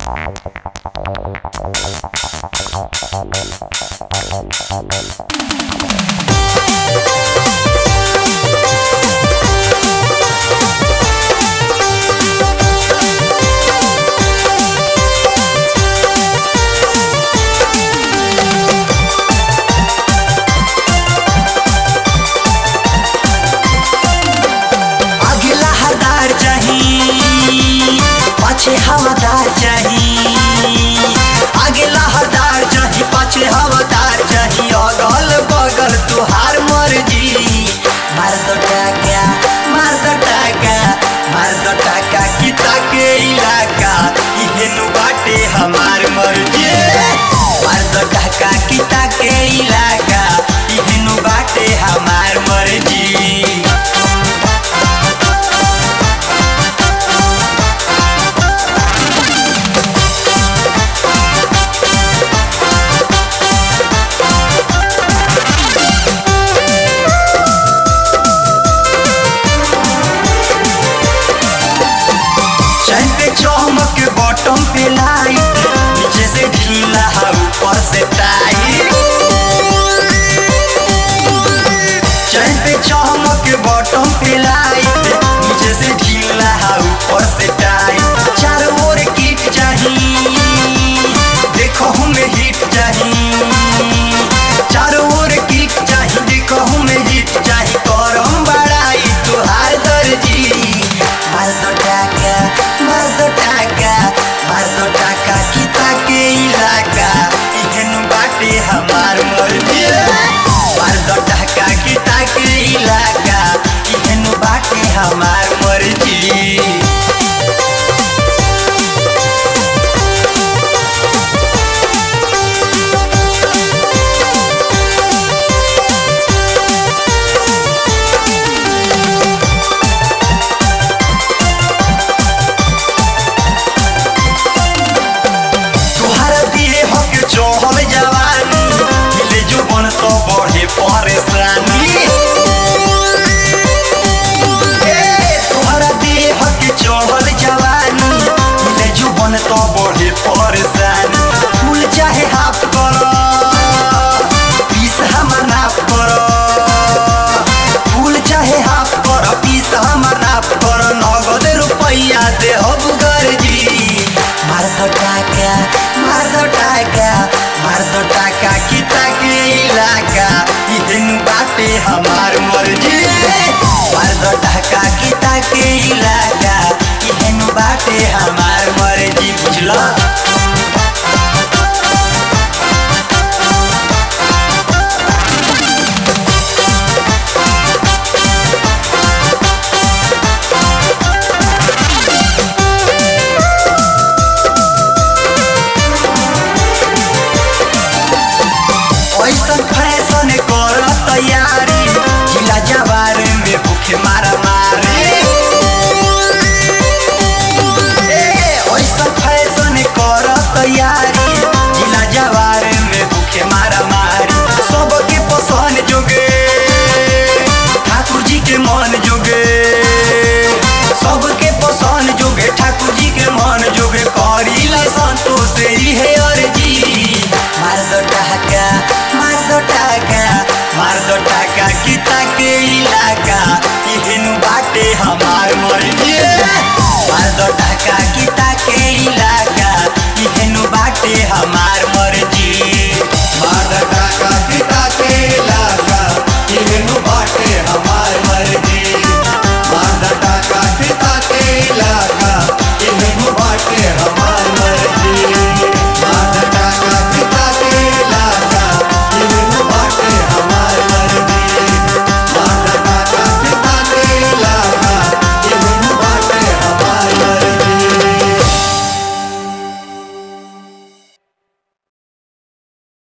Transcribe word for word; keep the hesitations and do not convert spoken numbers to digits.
पाछे हवादार चाही, आगे लहरदार चाही, पाछे हवादार चाही, अगल बगल तुहार मर्जी। मार दो टाका मार दो टाका मार दो टाका किता के इलाका इहेनु बाटे हमार मर्जी। मार दो टाका किता के इलाका इहेनु बाटे हमार मर्जी। चमक बॉटम पे लाइट, नीचे से ढीला ऊपर से टाइट। चैन पे चमक बॉटम पे लाइट,